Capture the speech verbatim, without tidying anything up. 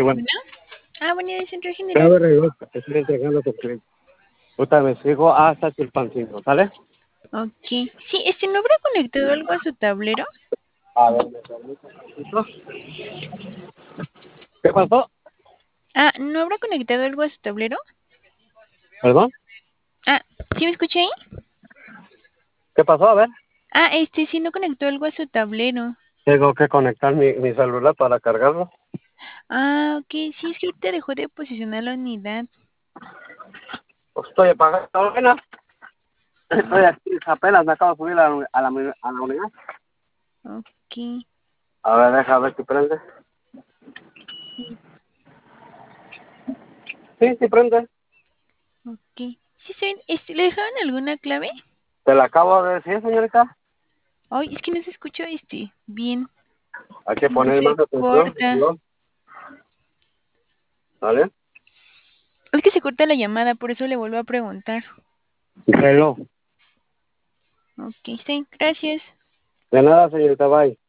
bueno. Bueno. Ah, bueno, de centro Ya general. me arregló, estoy entregando tu cliente. Puta, me sigo hasta Chilpancingo, ¿sale? Ok. Sí, este, ¿no habrá conectado algo a su tablero? A ver, me permite un poquito. ¿Qué pasó? Ah, ¿no habrá conectado algo a su tablero? ¿Perdón? Ah, ¿sí me escuché ahí? ¿Qué pasó? A ver. Ah, este, sí, no conectó algo a su tablero. Tengo que conectar mi, mi celular para cargarlo. Ah, ok, sí, es que ahorita dejó de posicionar la unidad. Pues estoy apagando. Bueno, estoy aquí, apenas me acabo de subir a la, a la, a la unidad. Ok. A ver, deja ver si prende. Sí, sí prende. Ok. Sí, sí, este, ¿le dejaron alguna clave? Te la acabo de decir, señorita. Ay, es que no se escuchó este. Bien. Hay que Como que poner se más atención. corta. ¿No? ¿Vale? Es que se corta la llamada, por eso le vuelvo a preguntar. Hello. Ok, sí, gracias. De nada, señorita, bye.